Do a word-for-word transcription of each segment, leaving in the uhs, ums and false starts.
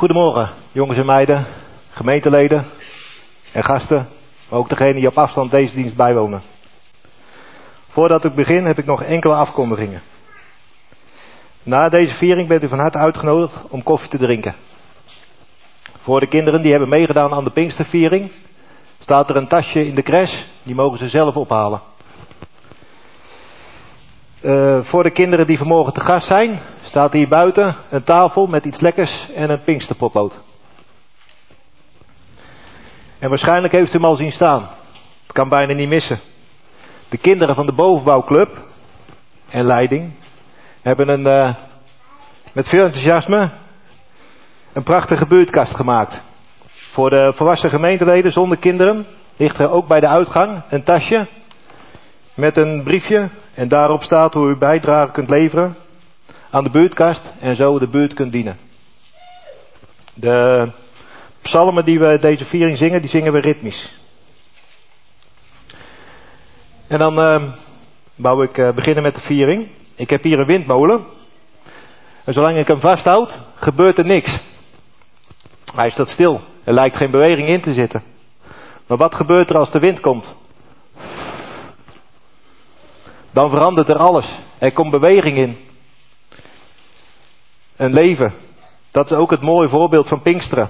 Goedemorgen, jongens en meiden, gemeenteleden en gasten, maar ook degenen die op afstand deze dienst bijwonen. Voordat ik begin heb ik nog enkele afkondigingen. Na deze viering bent u van harte uitgenodigd om koffie te drinken. Voor de kinderen die hebben meegedaan aan de Pinksterviering staat er een tasje in de crash, die mogen ze zelf ophalen. Uh, voor de kinderen die vanmorgen te gast zijn, staat hier buiten een tafel met iets lekkers en een Pinksterpotlood. En waarschijnlijk heeft u hem al zien staan. Het kan bijna niet missen. De kinderen van de bovenbouwclub en leiding hebben een, uh, met veel enthousiasme een prachtige buurtkast gemaakt. Voor de volwassen gemeenteleden zonder kinderen ligt er ook bij de uitgang een tasje met een briefje en daarop staat hoe u bijdrage kunt leveren aan de buurtkast en zo de buurt kunt dienen. De psalmen die we deze viering zingen, die zingen we ritmisch. En dan uh, wou ik uh, beginnen met de viering. Ik heb hier een windmolen. En zolang ik hem vasthoud, gebeurt er niks. Hij staat stil. Er lijkt geen beweging in te zitten. Maar wat gebeurt er als de wind komt? Dan verandert er alles. Er komt beweging in. Een leven. Dat is ook het mooie voorbeeld van Pinksteren.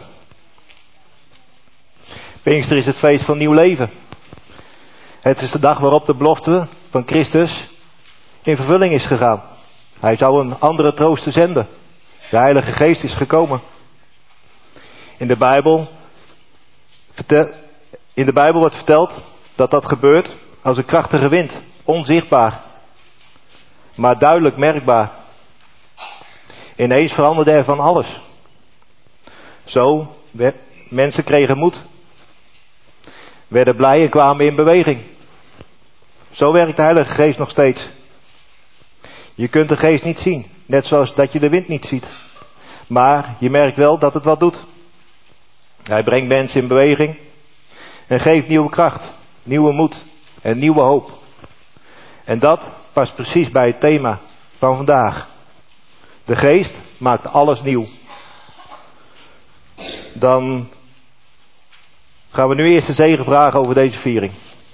Pinksteren is het feest van nieuw leven. Het is de dag waarop de belofte van Christus in vervulling is gegaan. Hij zou een andere trooster zenden. De Heilige Geest is gekomen. In de Bijbel, in de Bijbel wordt verteld dat dat gebeurt als een krachtige wind. Onzichtbaar. Maar duidelijk merkbaar. Ineens veranderde er van alles. Zo, mensen kregen moed. Werden blij en kwamen in beweging. Zo werkt de Heilige Geest nog steeds. Je kunt de Geest niet zien. Net zoals dat je de wind niet ziet. Maar je merkt wel dat het wat doet. Hij brengt mensen in beweging. En geeft nieuwe kracht. Nieuwe moed. En nieuwe hoop. En dat past precies bij het thema van vandaag. De Geest maakt alles nieuw. Dan gaan we nu eerst de zegen vragen over deze viering.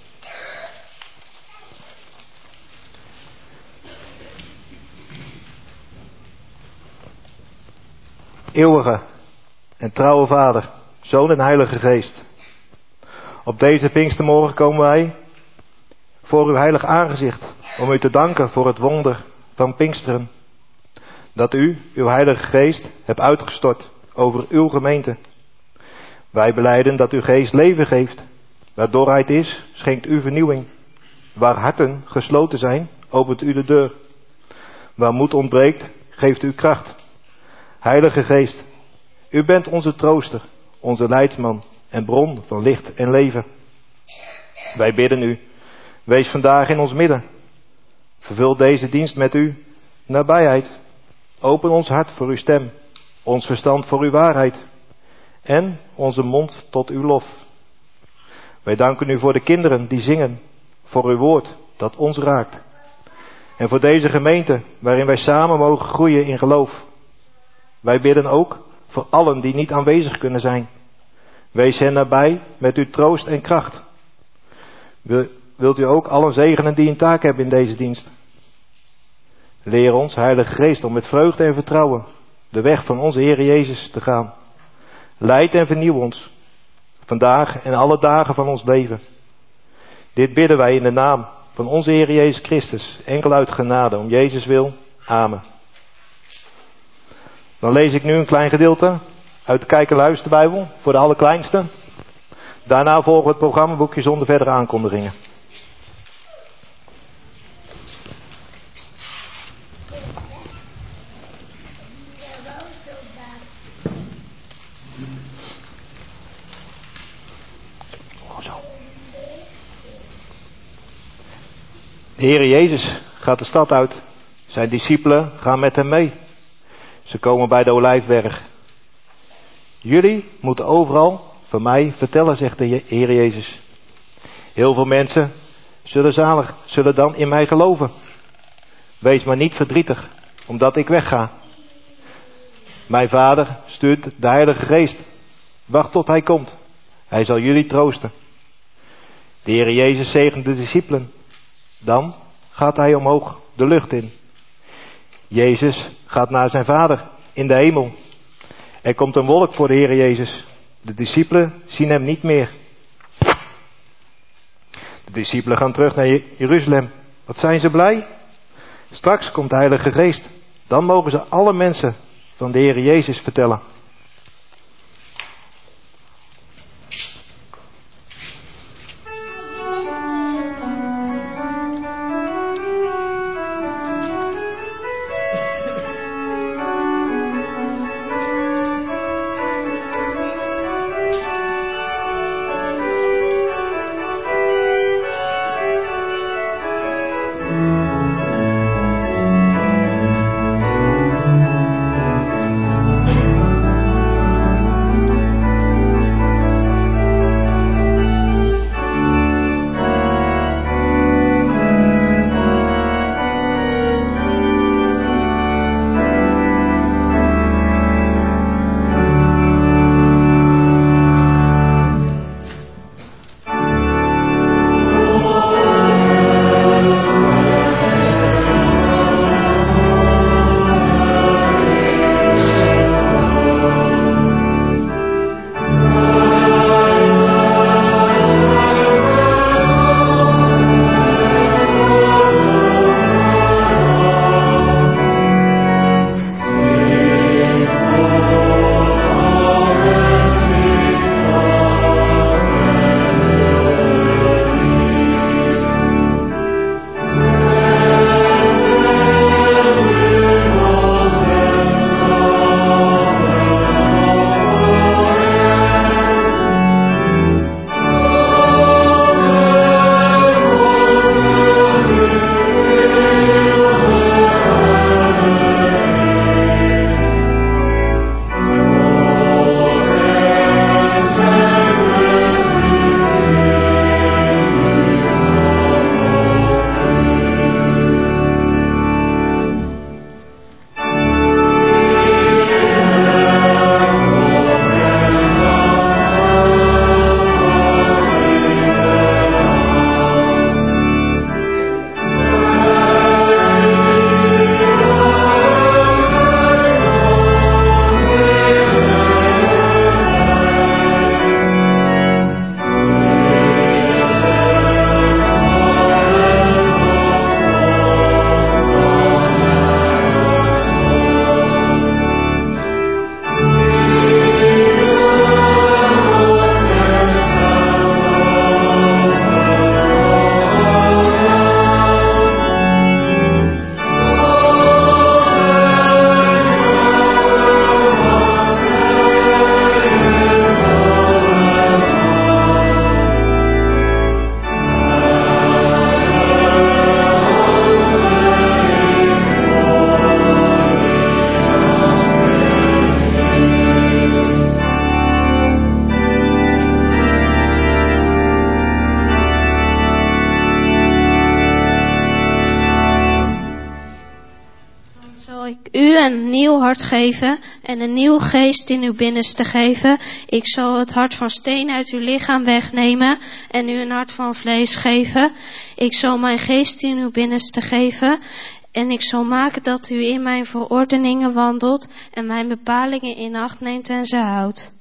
Eeuwige en trouwe Vader, Zoon en Heilige Geest. Op deze Pinkstermorgen komen wij voor uw heilig aangezicht om u te danken voor het wonder van Pinksteren. Dat u uw Heilige Geest hebt uitgestort over uw gemeente. Wij belijden dat uw Geest leven geeft. Waar dorheid is, schenkt u vernieuwing. Waar harten gesloten zijn, opent u de deur. Waar moed ontbreekt, geeft u kracht. Heilige Geest, u bent onze trooster, onze leidsman en bron van licht en leven. Wij bidden u, wees vandaag in ons midden. Vervul deze dienst met uw nabijheid. Open ons hart voor uw stem, ons verstand voor uw waarheid en onze mond tot uw lof. Wij danken u voor de kinderen die zingen, voor uw woord dat ons raakt. En voor deze gemeente waarin wij samen mogen groeien in geloof. Wij bidden ook voor allen die niet aanwezig kunnen zijn. Wees hen nabij met uw troost en kracht. Wilt u ook allen zegenen die een taak hebben in deze dienst? Leer ons, Heilige Geest, om met vreugde en vertrouwen de weg van onze Heer Jezus te gaan. Leid en vernieuw ons, vandaag en alle dagen van ons leven. Dit bidden wij in de naam van onze Heer Jezus Christus, enkel uit genade, om Jezus wil. Amen. Dan lees ik nu een klein gedeelte uit de Kijk en Luisterbijbel voor de allerkleinste. Daarna volgen we het programmaboekje zonder verdere aankondigingen. De Heer Jezus gaat de stad uit. Zijn discipelen gaan met hem mee. Ze komen bij de Olijfberg. Jullie moeten overal van mij vertellen, zegt de Heer Jezus. Heel veel mensen zullen zalig, zullen dan in mij geloven. Wees maar niet verdrietig, omdat ik wegga. Mijn Vader stuurt de Heilige Geest. Wacht tot hij komt. Hij zal jullie troosten. De Heer Jezus zegent de discipelen. Dan gaat hij omhoog de lucht in. Jezus gaat naar zijn Vader in de hemel. Er komt een wolk voor de Heer Jezus. De discipelen zien hem niet meer. De discipelen gaan terug naar Jeruzalem. Wat zijn ze blij? Straks komt de Heilige Geest. Dan mogen ze alle mensen van de Heer Jezus vertellen. u een nieuw hart geven en een nieuwe geest in uw binnenste geven. Ik zal het hart van steen uit uw lichaam wegnemen en u een hart van vlees geven. Ik zal mijn geest in uw binnenste geven en ik zal maken dat u in mijn verordeningen wandelt en mijn bepalingen in acht neemt en ze houdt.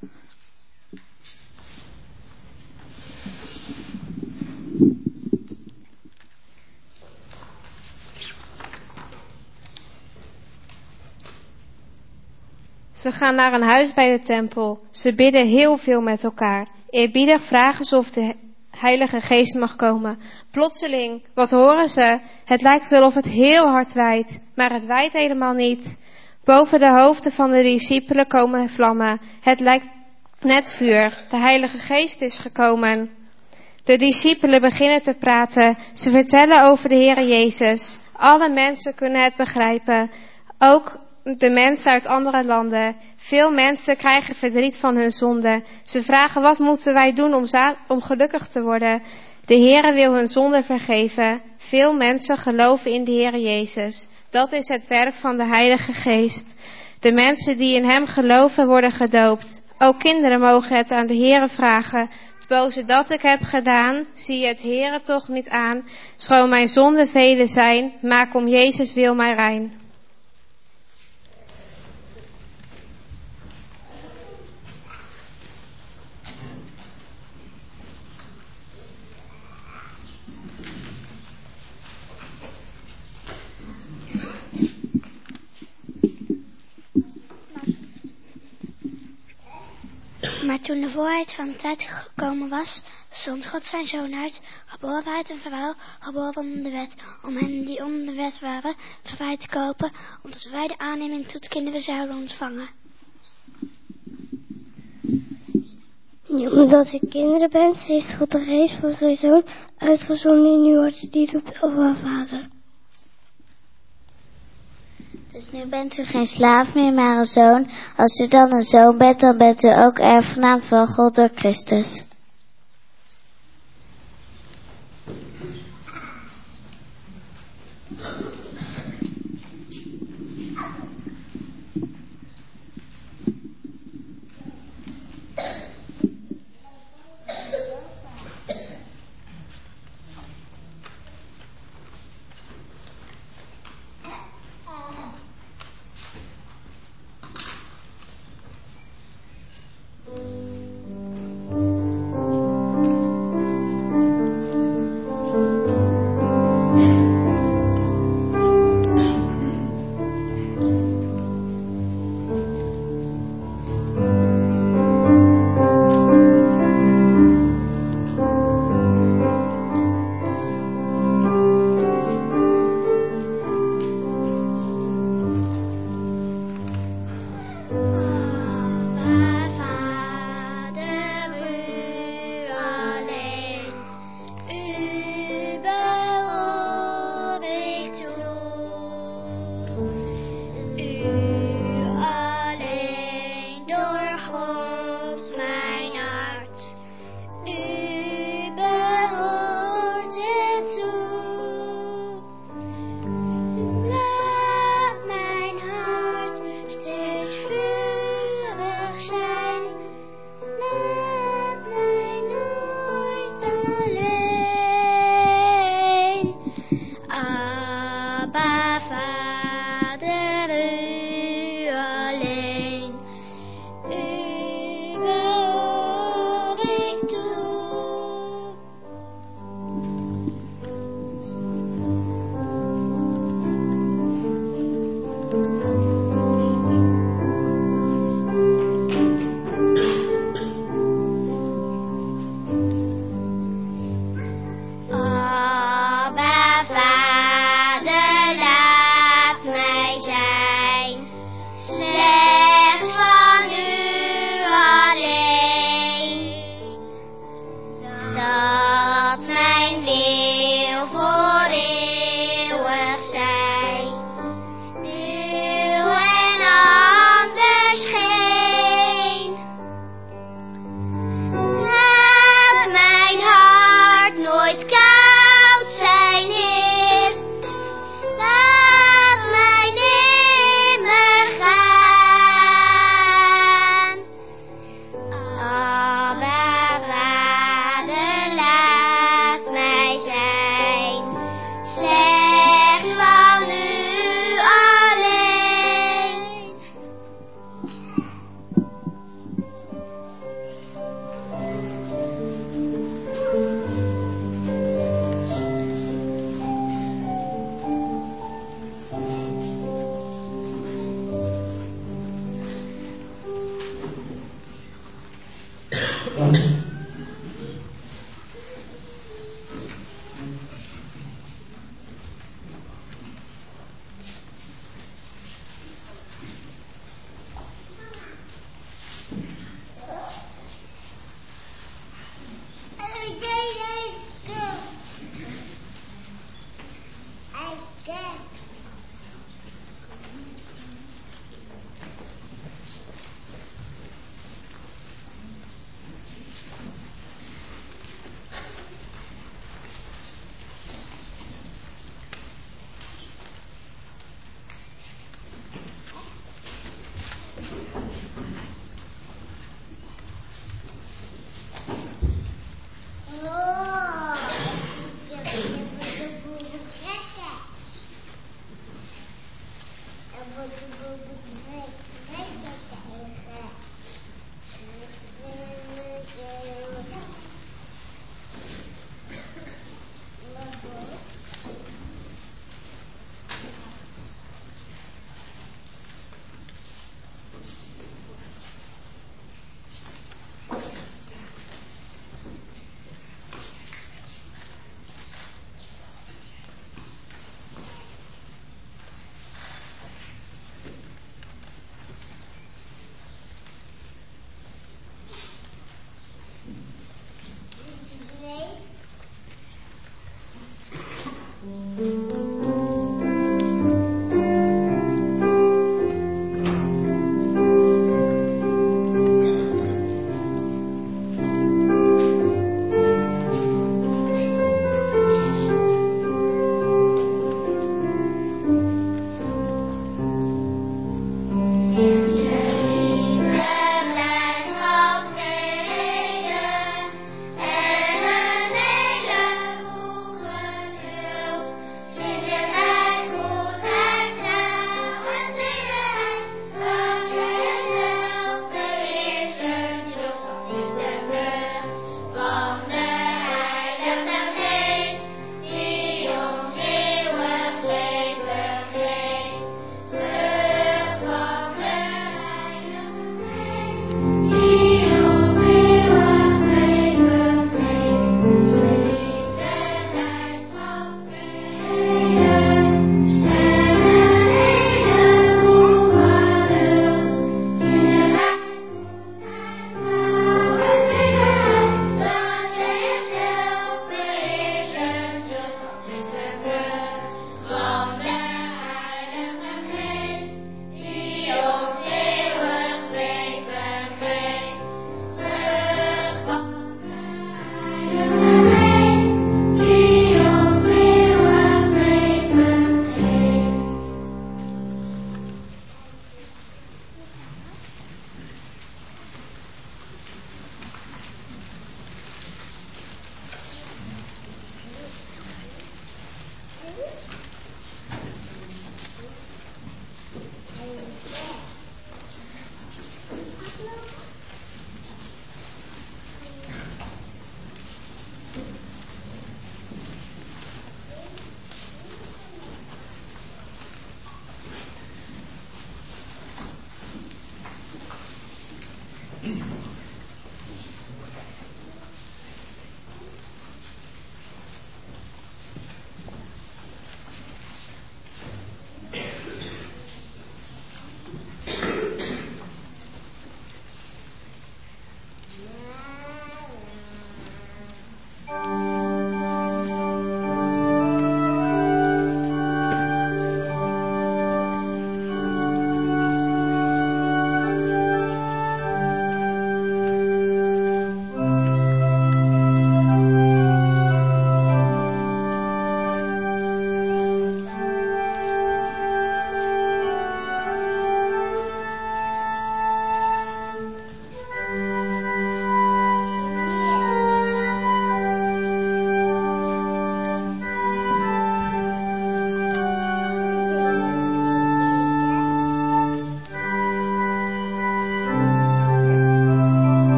Ze gaan naar een huis bij de tempel. Ze bidden heel veel met elkaar. Eerbiedig vragen ze of de Heilige Geest mag komen. Plotseling, wat horen ze? Het lijkt wel of het heel hard waait, maar het waait helemaal niet. Boven de hoofden van de discipelen komen vlammen. Het lijkt net vuur. De Heilige Geest is gekomen. De discipelen beginnen te praten. Ze vertellen over de Heer Jezus. Alle mensen kunnen het begrijpen. Ook de mensen uit andere landen. Veel mensen krijgen verdriet van hun zonde. Ze vragen, wat moeten wij doen om, za- om gelukkig te worden? De Heere wil hun zonde vergeven. Veel mensen geloven in de Heere Jezus. Dat is het werk van de Heilige Geest. De mensen die in hem geloven worden gedoopt. Ook kinderen mogen het aan de Heere vragen. Het boze dat ik heb gedaan, zie het Heere toch niet aan. Schoon mijn zonden vele zijn, maak om Jezus wil mij rein. Maar toen de volheid van de tijd gekomen was, zond God zijn zoon uit, geboren uit een vrouw, geboren onder de wet, om hen die onder de wet waren, vrij te kopen, omdat wij de aanneming tot kinderen zouden ontvangen. Ja, omdat u kinderen bent, heeft God de geest van zijn zoon uitgezonden in uw hart, die roept over Vader. Dus nu bent u geen slaaf meer, maar een zoon. Als u dan een zoon bent, dan bent u ook erfgenaam van God door Christus.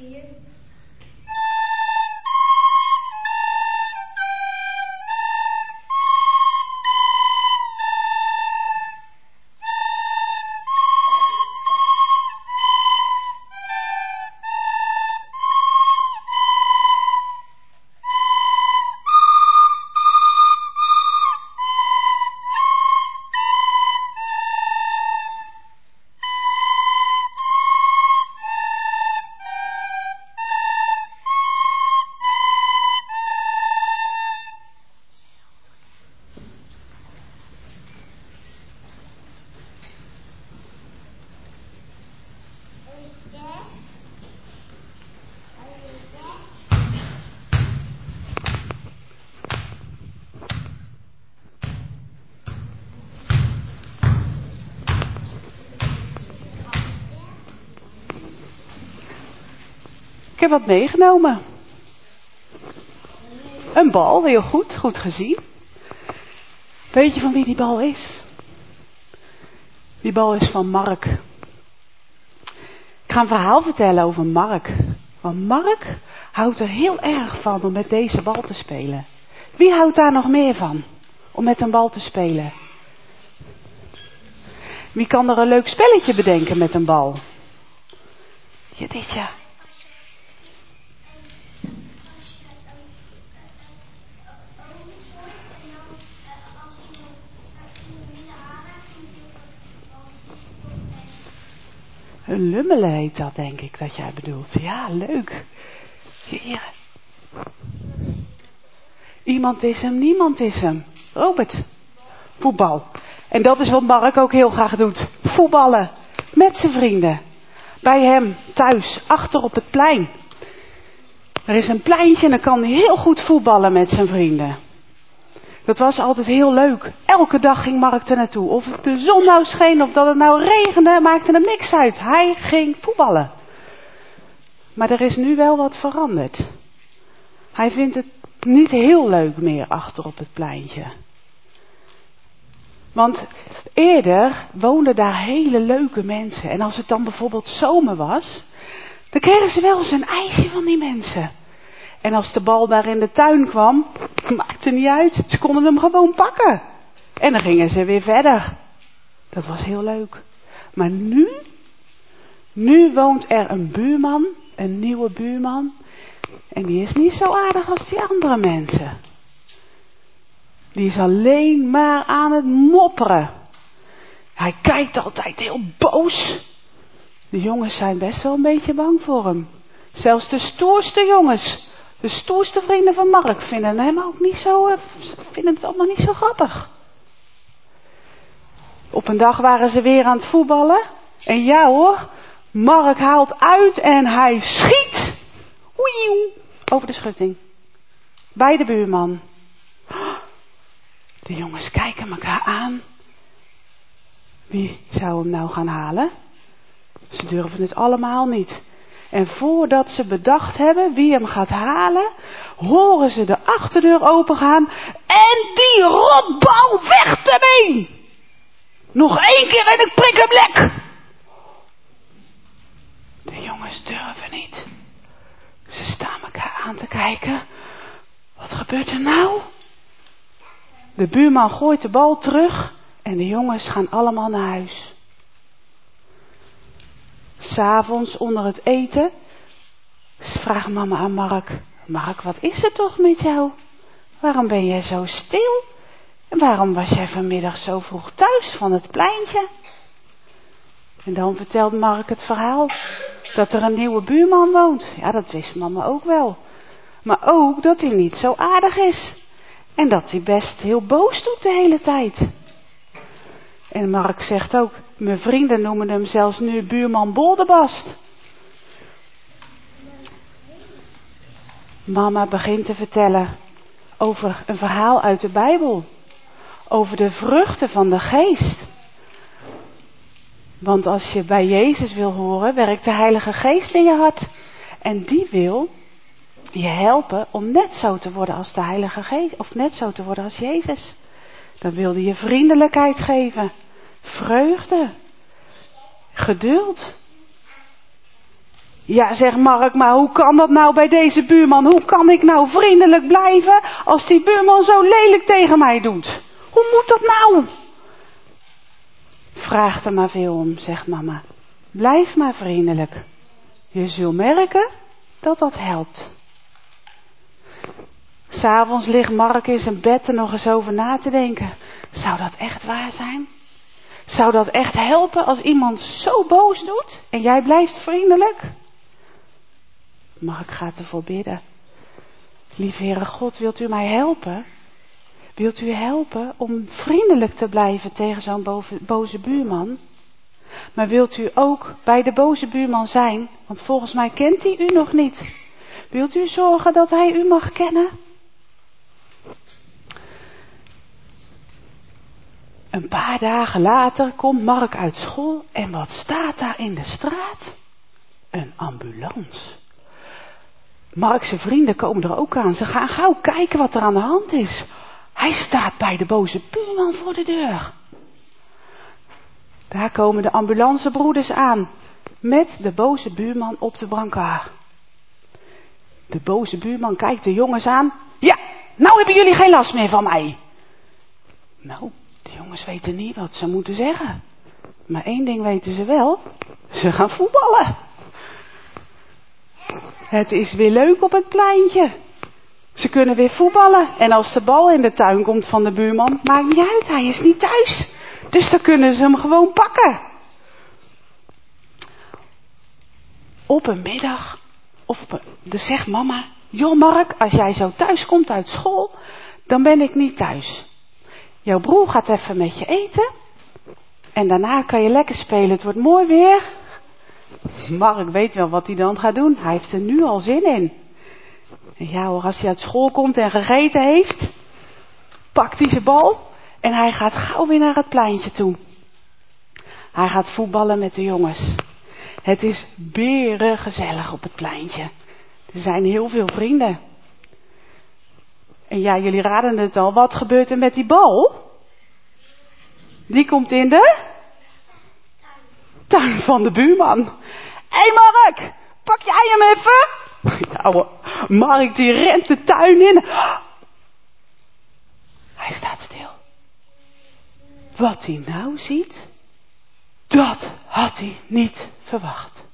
Ik heb wat meegenomen. Een bal, heel goed, goed gezien. Weet je van wie die bal is? Die bal is van Mark. Ik ga een verhaal vertellen over Mark. Want Mark houdt er heel erg van om met deze bal te spelen. Wie houdt daar nog meer van? Om met een bal te spelen? Wie kan er een leuk spelletje bedenken met een bal? Ja, dit ja. Een lummelen heet dat, denk ik, dat jij bedoelt. Ja, leuk. Hier. Iemand is hem, niemand is hem. Robert. Voetbal. En dat is wat Mark ook heel graag doet. Voetballen. Met zijn vrienden. Bij hem, thuis, achter op het plein. Er is een pleintje en dan kan hij heel goed voetballen met zijn vrienden. Dat was altijd heel leuk. Elke dag ging Mark er naartoe. Of het de zon nou scheen of dat het nou regende, maakte hem niks uit. Hij ging voetballen. Maar er is nu wel wat veranderd. Hij vindt het niet heel leuk meer achter op het pleintje. Want eerder woonden daar hele leuke mensen. En als het dan bijvoorbeeld zomer was, dan kregen ze wel eens een ijsje van die mensen. En als de bal daar in de tuin kwam, maakte niet uit. Ze konden hem gewoon pakken. En dan gingen ze weer verder. Dat was heel leuk. Maar nu, nu woont er een buurman, een nieuwe buurman. En die is niet zo aardig als die andere mensen. Die is alleen maar aan het mopperen. Hij kijkt altijd heel boos. De jongens zijn best wel een beetje bang voor hem. Zelfs de stoerste jongens. De stoerste vrienden van Mark vinden hem ook niet zo, vinden het allemaal niet zo grappig. Op een dag waren ze weer aan het voetballen. En ja hoor, Mark haalt uit en hij schiet. Oei, over de schutting. Bij de buurman. De jongens kijken elkaar aan. Wie zou hem nou gaan halen? Ze durven het allemaal niet. En voordat ze bedacht hebben wie hem gaat halen, horen ze de achterdeur opengaan en die rotbal weg ermee. Nog één keer en ik prik hem lek. De jongens durven niet. Ze staan elkaar aan te kijken. Wat gebeurt er nou? De buurman gooit de bal terug en de jongens gaan allemaal naar huis. 'S'avonds onder het eten vraagt mama aan Mark: Mark, wat is er toch met jou? Waarom ben jij zo stil? En waarom was jij vanmiddag zo vroeg thuis van het pleintje? En dan vertelt Mark het verhaal dat er een nieuwe buurman woont. Ja, dat wist mama ook wel. Maar ook dat hij niet zo aardig is. En dat hij best heel boos doet de hele tijd. En Mark zegt ook, mijn vrienden noemen hem zelfs nu buurman Boldebast. Mama begint te vertellen over een verhaal uit de Bijbel. Over de vruchten van de geest. Want als je bij Jezus wil horen, werkt de Heilige Geest in je hart. En die wil je helpen om net zo te worden als de Heilige Geest. Of net zo te worden als Jezus. Dan wil hij je vriendelijkheid geven. Vreugde. Geduld. Ja, zegt Mark, maar hoe kan dat nou bij deze buurman? Hoe kan ik nou vriendelijk blijven als die buurman zo lelijk tegen mij doet? Hoe moet dat nou? Vraag er maar veel om, zegt mama. Blijf maar vriendelijk. Je zult merken dat dat helpt. 'S'avonds ligt Mark in zijn bed er nog eens over na te denken. Zou dat echt waar zijn? Zou dat echt helpen als iemand zo boos doet en jij blijft vriendelijk? Mark gaat ervoor bidden. Lieve Heere God, wilt u mij helpen? Wilt u helpen om vriendelijk te blijven tegen zo'n boze buurman? Maar wilt u ook bij de boze buurman zijn? Want volgens mij kent hij u nog niet. Wilt u zorgen dat hij u mag kennen? Een paar dagen later komt Mark uit school en wat staat daar in de straat? Een ambulance. Mark zijn vrienden komen er ook aan. Ze gaan gauw kijken wat er aan de hand is. Hij staat bij de boze buurman voor de deur. Daar komen de ambulancebroeders aan. Met de boze buurman op de brancard. De boze buurman kijkt de jongens aan. Ja, nou hebben jullie geen last meer van mij. Nou, de jongens weten niet wat ze moeten zeggen. Maar één ding weten ze wel. Ze gaan voetballen. Het is weer leuk op het pleintje. Ze kunnen weer voetballen. En als de bal in de tuin komt van de buurman, maakt niet uit, hij is niet thuis. Dus dan kunnen ze hem gewoon pakken. Op een middag, of op een, dus zegt mama, joh Mark, als jij zo thuis komt uit school, dan ben ik niet thuis. Jouw broer gaat even met je eten. En daarna kan je lekker spelen, het wordt mooi weer. Mark weet wel wat hij dan gaat doen. Hij heeft er nu al zin in. En ja hoor, als hij uit school komt en gegeten heeft, pakt hij zijn bal en hij gaat gauw weer naar het pleintje toe. Hij gaat voetballen met de jongens. Het is berengezellig op het pleintje. Er zijn heel veel vrienden. En ja, jullie raden het al, wat gebeurt er met die bal? Die komt in de tuin van de buurman. Hé hey Mark, pak jij hem even? Ja hoor, Mark die rent de tuin in. Hij staat stil. Wat hij nou ziet, dat had hij niet verwacht.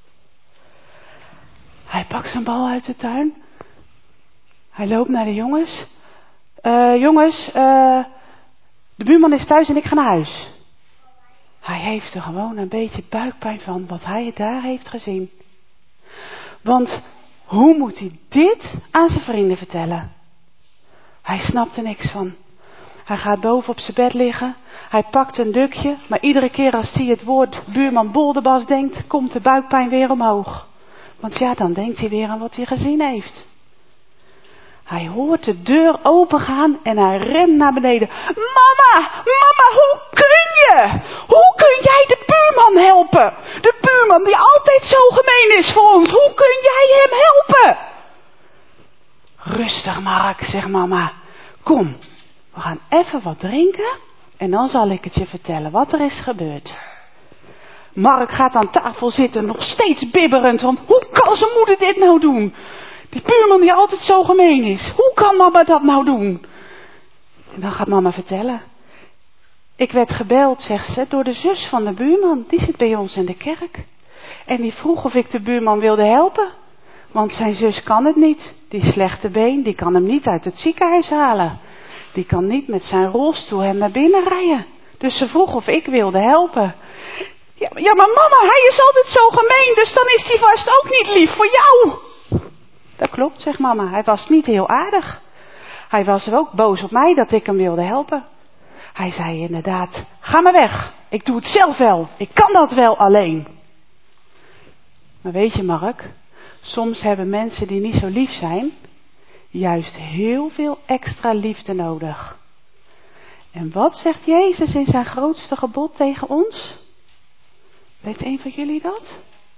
Hij pakt zijn bal uit de tuin. Hij loopt naar de jongens. Uh, jongens, uh, de buurman is thuis en ik ga naar huis. Hij heeft er gewoon een beetje buikpijn van wat hij daar heeft gezien. Want hoe moet hij dit aan zijn vrienden vertellen? Hij snapt er niks van. Hij gaat boven op zijn bed liggen. Hij pakt een dukje. Maar iedere keer als hij het woord buurman Boldebas denkt, komt de buikpijn weer omhoog. Want ja, dan denkt hij weer aan wat hij gezien heeft. Hij hoort de deur opengaan en hij rent naar beneden. Mama, mama, hoe kun je? Hoe kun jij de buurman helpen? De buurman die altijd zo gemeen is voor ons. Hoe kun jij hem helpen? Rustig Mark, zegt mama. Kom, we gaan even wat drinken en dan zal ik het je vertellen wat er is gebeurd. Mark gaat aan tafel zitten, nog steeds bibberend, want hoe kan zijn moeder dit nou doen? Die buurman die altijd zo gemeen is. Hoe kan mama dat nou doen? En dan gaat mama vertellen. Ik werd gebeld, zegt ze, door de zus van de buurman. Die zit bij ons in de kerk. En die vroeg of ik de buurman wilde helpen. Want zijn zus kan het niet. Die slechte been, die kan hem niet uit het ziekenhuis halen. Die kan niet met zijn rolstoel hem naar binnen rijden. Dus ze vroeg of ik wilde helpen. Ja, ja, maar mama, hij is altijd zo gemeen, dus dan is hij vast ook niet lief voor jou. Dat klopt, zegt mama. Hij was niet heel aardig. Hij was ook boos op mij dat ik hem wilde helpen. Hij zei inderdaad, ga maar weg. Ik doe het zelf wel. Ik kan dat wel alleen. Maar weet je Mark, soms hebben mensen die niet zo lief zijn, juist heel veel extra liefde nodig. En wat zegt Jezus in zijn grootste gebod tegen ons? Weet een van jullie dat?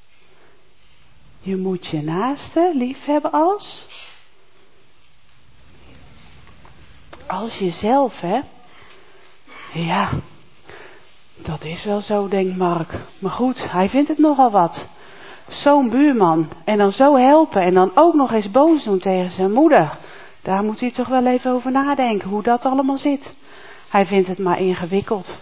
Je moet je naaste lief hebben als? Als jezelf, hè? Ja, dat is wel zo, denkt Mark. Maar goed, hij vindt het nogal wat. Zo'n buurman. En dan zo helpen. En dan ook nog eens boos doen tegen zijn moeder. Daar moet hij toch wel even over nadenken. Hoe dat allemaal zit. Hij vindt het maar ingewikkeld.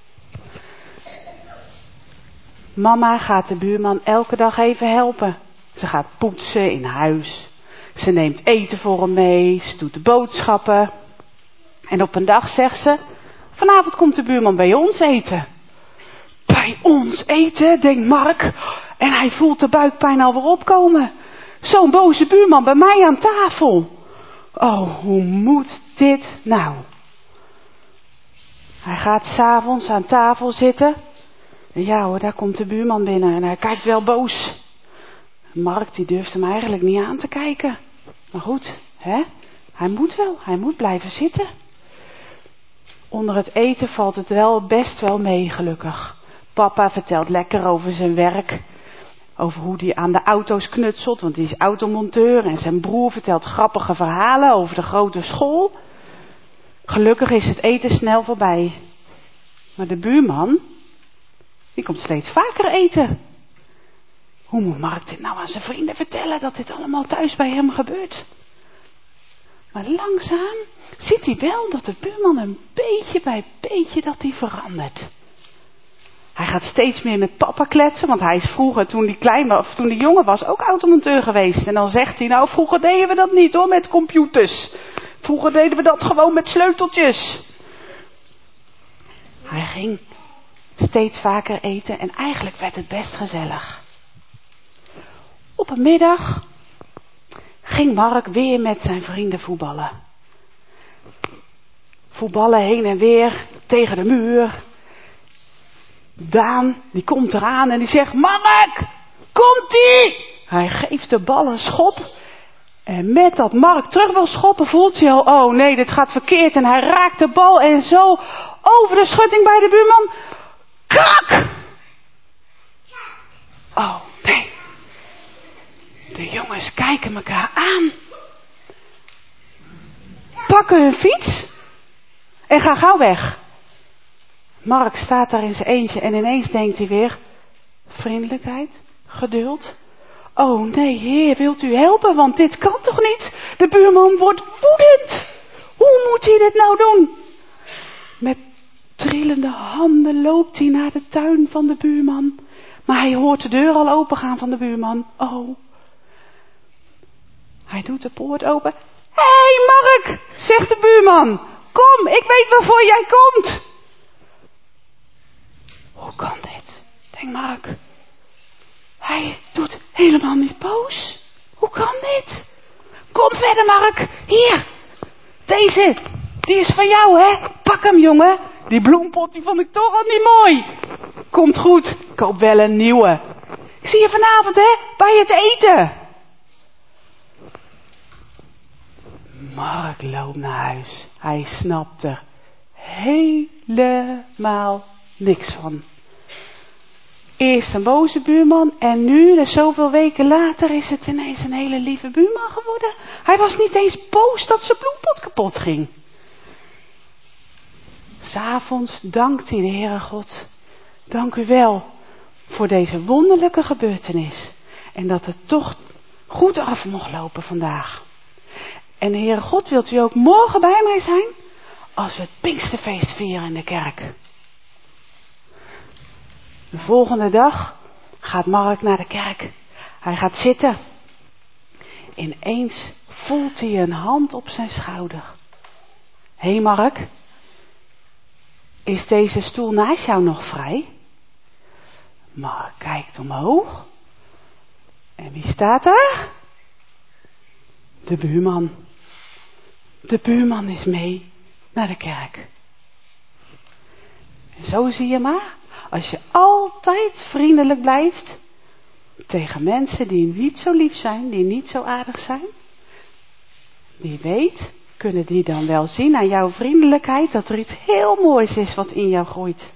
Mama gaat de buurman elke dag even helpen. Ze gaat poetsen in huis. Ze neemt eten voor hem mee. Ze doet de boodschappen. En op een dag zegt ze: vanavond komt de buurman bij ons eten. Bij ons eten, denkt Mark. En hij voelt de buikpijn alweer opkomen. Zo'n boze buurman bij mij aan tafel. Oh, hoe moet dit nou? Hij gaat 's avonds aan tafel zitten. En ja hoor, daar komt de buurman binnen en hij kijkt wel boos. Mark die durft hem eigenlijk niet aan te kijken. Maar goed, hè? Hij moet wel, hij moet blijven zitten. Onder het eten valt het wel best wel mee, gelukkig. Papa vertelt lekker over zijn werk. Over hoe hij aan de auto's knutselt, want hij is automonteur. En zijn broer vertelt grappige verhalen over de grote school. Gelukkig is het eten snel voorbij. Maar de buurman, die komt steeds vaker eten. Hoe moet Mark dit nou aan zijn vrienden vertellen, dat dit allemaal thuis bij hem gebeurt? Maar langzaam ziet hij wel dat de buurman een beetje bij beetje dat hij verandert. Hij gaat steeds meer met papa kletsen, want hij is vroeger, toen hij klein was, of toen hij jonger was, ook automonteur geweest. En dan zegt hij, nou vroeger deden we dat niet hoor, met computers. Vroeger deden we dat gewoon met sleuteltjes. Hij ging steeds vaker eten en eigenlijk werd het best gezellig. Op een middag ging Mark weer met zijn vrienden voetballen. Voetballen heen en weer tegen de muur. Daan, die komt eraan en die zegt: Mark, komt-ie! Hij geeft de bal een schop. En met dat Mark terug wil schoppen, voelt hij al: oh nee, dit gaat verkeerd. En hij raakt de bal en zo over de schutting bij de buurman. Krak! Oh nee. De jongens kijken elkaar aan. Pakken hun fiets. En gaan gauw weg. Mark staat daar in zijn eentje en ineens denkt hij weer: vriendelijkheid, geduld. Oh nee, heer, wilt u helpen, want dit kan toch niet? De buurman wordt woedend. Hoe moet hij dit nou doen? Met trillende handen loopt hij naar de tuin van de buurman. Maar hij hoort de deur al opengaan van de buurman. Oh. Hij doet de poort open. Hé hey Mark, zegt de buurman. Kom, ik weet waarvoor jij komt. Hoe kan dit? Denkt Mark. Hij doet helemaal niet boos. Hoe kan dit? Kom verder Mark. Hier. Deze. Die is van jou hè. Pak hem jongen. Die bloempot die vond ik toch al niet mooi. Komt goed. Ik koop wel een nieuwe. Ik zie je vanavond hè. Bij het eten. Mark loopt naar huis. Hij snapt er helemaal niks van. Eerst een boze buurman en nu, dus zoveel weken later, is het ineens een hele lieve buurman geworden. Hij was niet eens boos dat zijn bloempot kapot ging. 'S Avonds dankt hij de Heere God. Dank u wel voor deze wonderlijke gebeurtenis. En dat het toch goed af mocht lopen vandaag. En de Heere God, wilt u ook morgen bij mij zijn? Als we het Pinksterfeest vieren in de kerk. De volgende dag gaat Mark naar de kerk. Hij gaat zitten. Ineens voelt hij een hand op zijn schouder. Hé hey Mark, is deze stoel naast jou nog vrij? Mark kijkt omhoog. En wie staat daar? De buurman. De buurman is mee naar de kerk. En zo zie je maar, als je altijd vriendelijk blijft tegen mensen die niet zo lief zijn, die niet zo aardig zijn. Wie weet, kunnen die dan wel zien aan jouw vriendelijkheid dat er iets heel moois is wat in jou groeit.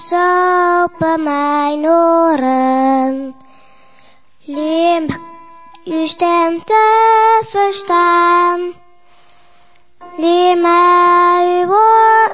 Jezus, open mijn oren. Leer mij uw stem te verstaan. Leer mij uw woord,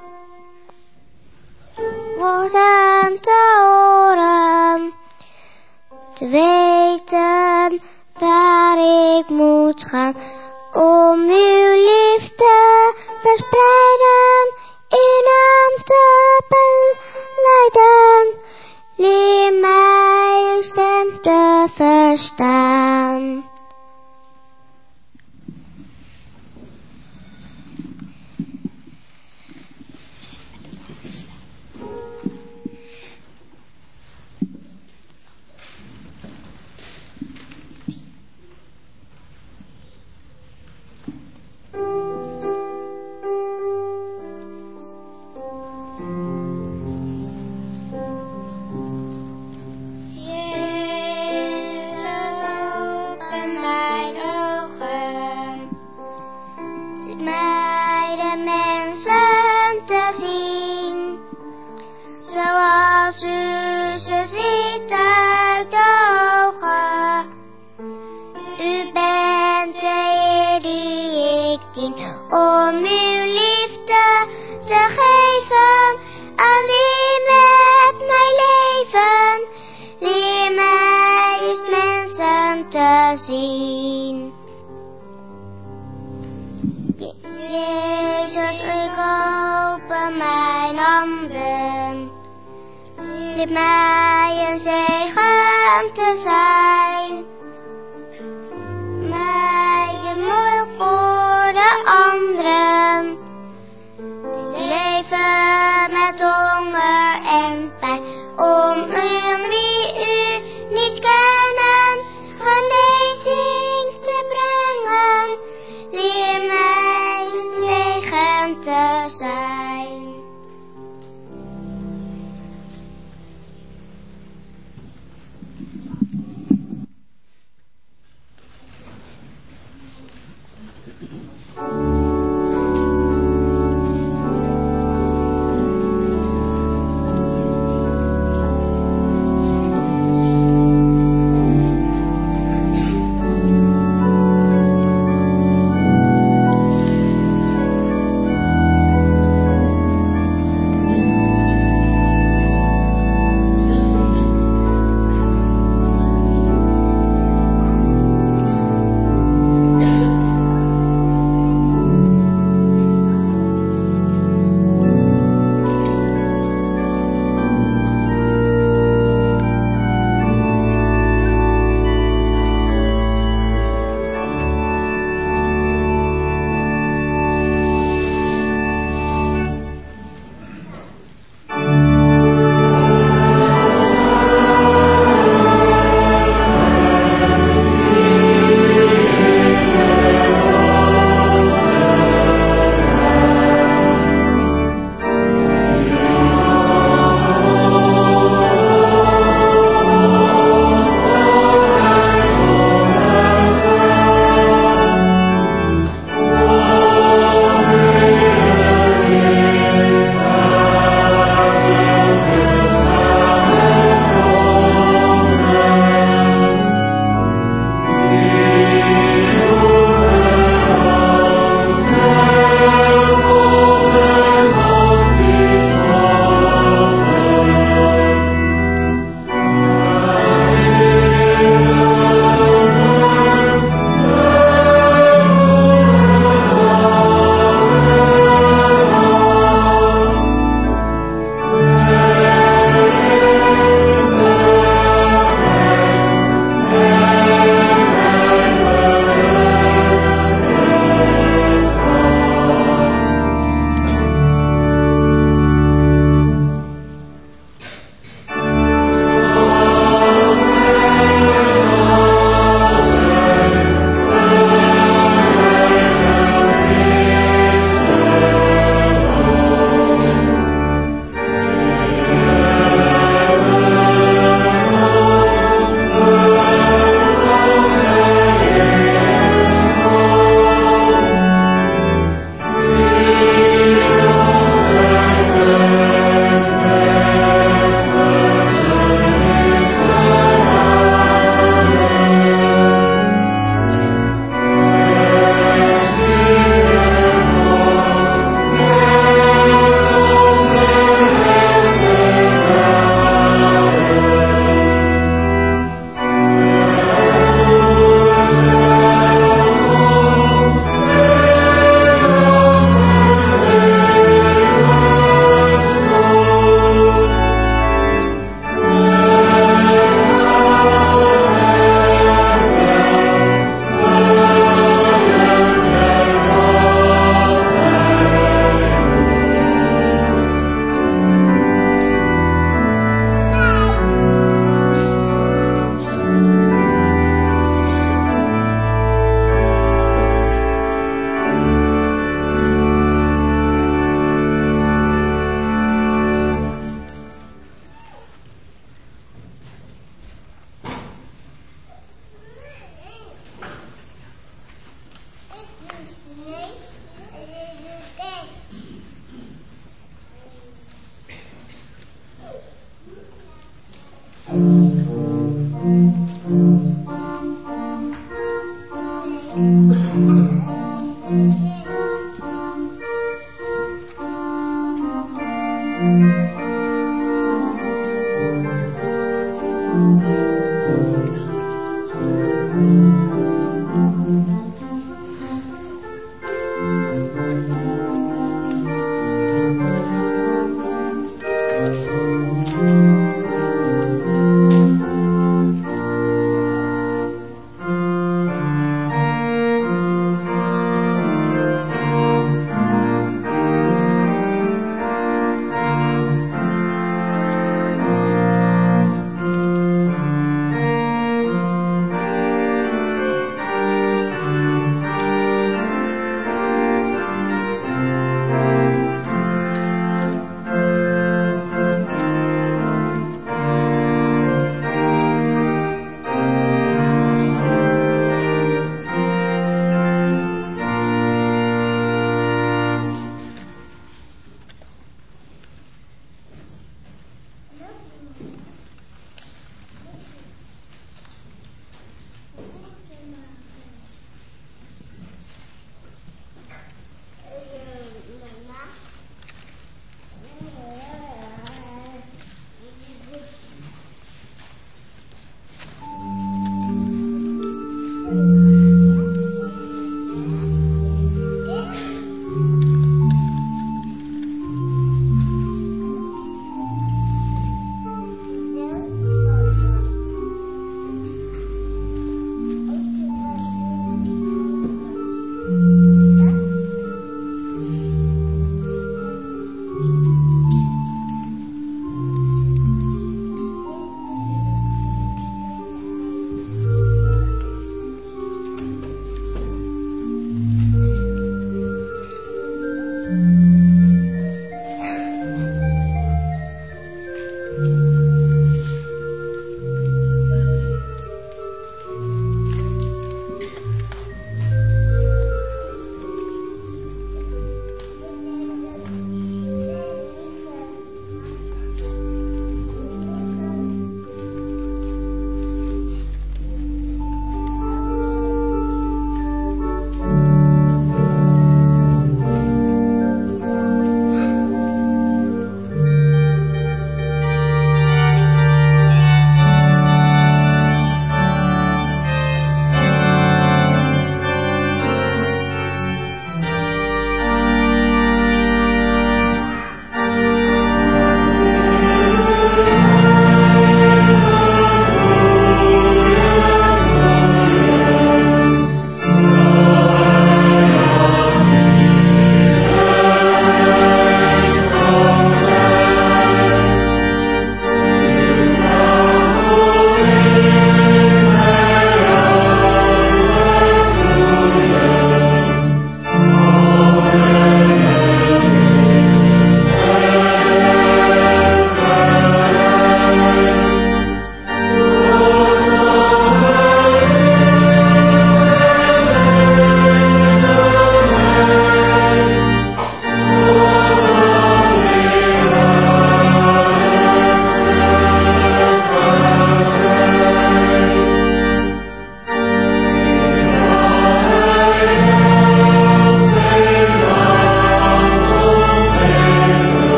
woorden te horen. Te weten waar ik moet gaan. Om uw liefde verspreiden, uw naam te belijden. Leer mij uw stem te verstaan. Zoals u ze ziet uit de ogen. U bent de Heer die ik dien, om uw liefde te geven aan wie met mij leven. Leer mij eens mensen te zien. Je Jezus, ik open mijn handen. Leer mij een zegen te zijn. Mij je moeilijk voor de anderen. Die leven met honger en pijn. Om hun wie u niet kennen, genezing te brengen. Leer mij een zegen te zijn. Thank you.